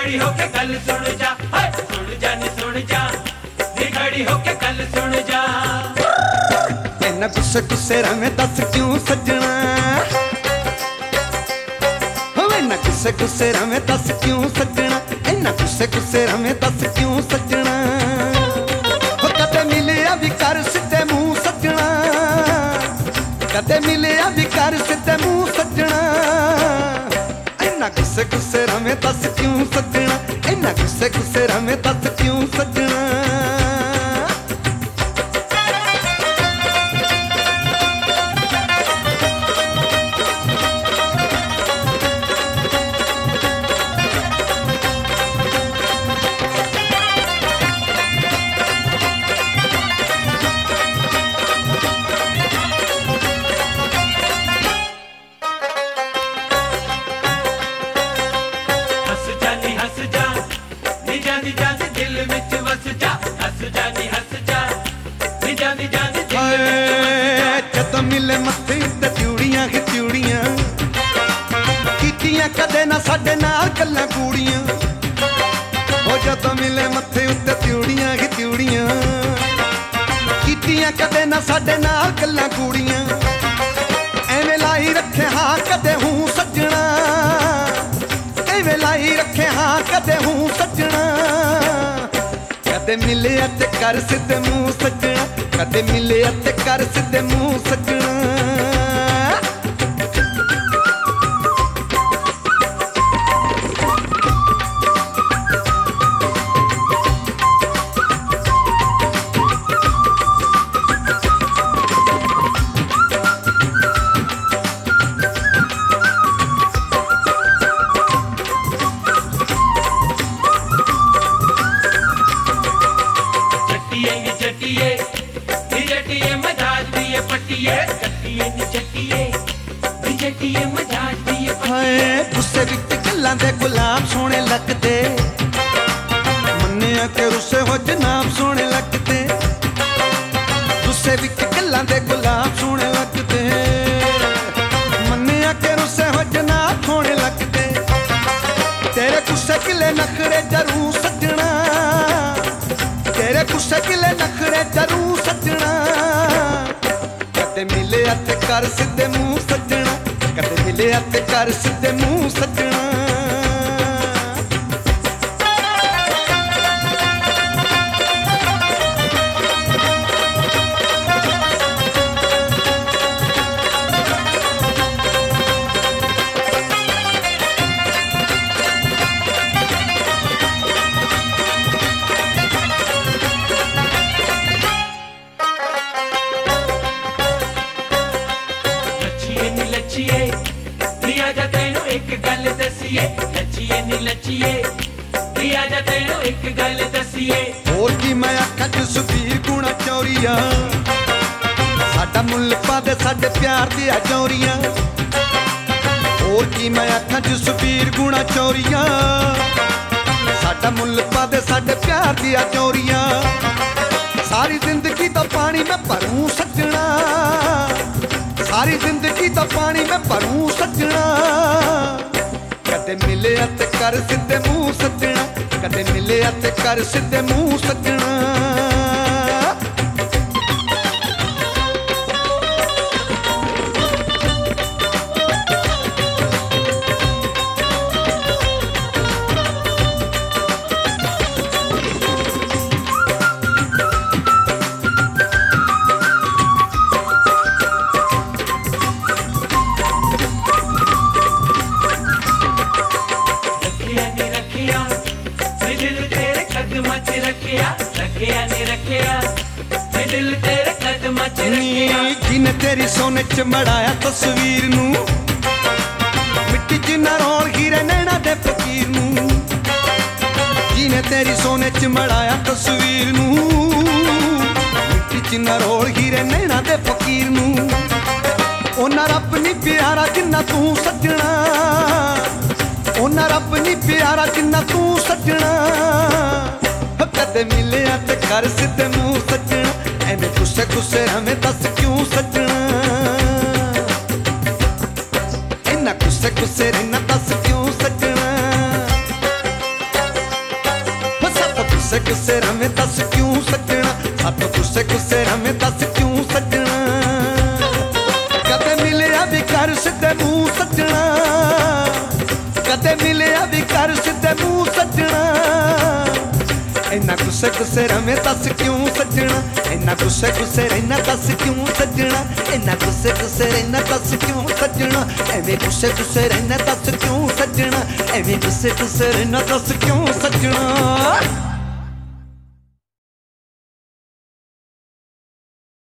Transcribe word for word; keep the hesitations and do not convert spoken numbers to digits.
खड़ी होके गल सुन जा, हाय सुन जा नी सुन जा, नी खड़ी होके गल सुन जा। इन्ना गुस्से गुस्से रवें दस क्यों सजना, हो इन्ना गुस्से गुस्से रवें दस क्यों सजना, इन्ना गुस्से गुस्से रवें दस क्यों सजना। हो कदे मिलिया भी कर सिद्धे मुंह सजना, कदे मिलिया भी कर सिद्धे मुंह सजना। इन्ना गुस्से गुस्से रवें दस क्यों सजना, इन्ना गुस्से गुस्से रवें दस क्यों सजना। जदों मिले मत्थे उत्ते त्यूड़ियां ही त्यूड़ियां, कीतियां कदे ना साडे नाल गल्लां कूड़ियां। हो जदों मिले मत्थे उत्ते त्यूड़ियां ही त्यूड़ियां, कीतियां कदे ना साडे नाल गल्लां कूड़ियां। एवें लाई रखे हाँ कदे हूं सजना, एवें लाई रखे हाँ कदे हूं सजना। कदे मिले ते कर सिद्धे मुंह सजना, कदे मिले ते कर सिद्धे मुंह सजना। गुस्से विच गल्लां दे गुलाब सोहणे लगदे, मन्निया के रुस्से हो जनाब सोहणे लगदे। गुस्से विच गल्लां दे गुलाब सोहणे लगदे, मन्निया के रुस्से हो जनाब सोहणे लगदे। तेरे गुस्से किले नखरे जरूर सजना, तेरे गुस्से किले नखरे जरूर सजना। कदे मिले ते कर सिद्धे मुंह सजना, कदे मिले ते कर सिद्धे मुंह सजना। एक गल दसिए लचिए नी लचिए, दिया जा तेनू एक गल दसिए। होर की मैं आखां जसबीर गुणा चौरिया, साडा मुल पा दे साडे प्यार दी चौरियां। होर की मैं आखां जसबीर गुणा चौरिया, साडा मुल पा दे साडे प्यार दी चौरियां। सारी जिंदगी दा पानी मैं भरूं सजना, सारी जिंदगी दा पानी मैं भरूं सजना। कदे मिले ते कर सिद्धे मुंह सजना, कदे मिले ते कर सिद्धे मुंह सजना। जिने तेरी सोने च मड़ाया तस्वीर नू, मिट्टी च ना रोल हीरे नैना दे फकीर नू। जिने तेरी सोने च मड़ाया तस्वीर नू, मिट्टी च ना रोल हीरे नैना दे फकीर नू। ओना रब नी प्यारा जिन्ना तू सजना, ओना रब नी प्यारा जिन्ना तू सजना। कदे मिले ते कर सिद्धे मुंह सजना, एवें गुस्से गुस्से हमें दस क्यों सजना। इन्ना गुस्से गुस्से रहना दस क्यों सजना। ਗੁੱਸੇ ਗੁੱਸੇ ਰਵੇਂ ਦੱਸ ਕਿਉਂ ਸੱਜਣਾ ਕਦੇ ਮਿਲਿਆ ਵੀ ਕਰ ਸਿੱਧੇ ਮੂੰਹ ਸੱਜਣਾ ਕਦੇ ਮਿਲਿਆ ਵੀ ਕਰ ਸਿੱਧੇ ਮੂੰਹ ਸੱਜਣਾ ਇੰਨਾ ਗੁੱਸੇ ਗੁੱਸੇ ਰਵੇਂ ਦੱਸ ਕਿਉਂ ਸੱਜਣਾ ਇੰਨਾ ਗੁੱਸੇ ਗੁੱਸੇ ਰਹਿਣਾ ਦੱਸ ਕਿਉਂ ਸੱਜਣਾ ਇੰਨਾ ਗੁੱਸੇ ਗੁੱਸੇ ਰਹਿਣਾ ਦੱਸ ਕਿਉਂ ਸੱਜਣਾ ਐਵੇਂ ਗੁੱਸੇ ਗੁੱਸੇ ਰਹਿਣਾ ਦੱਸ ਕਿਉਂ ਸੱਜਣਾ ਐਵੇਂ ਗੁੱਸੇ ਗੁੱਸੇ ਰਹਿਣਾ ਦੱਸ ਕਿਉਂ ਸੱਜਣਾ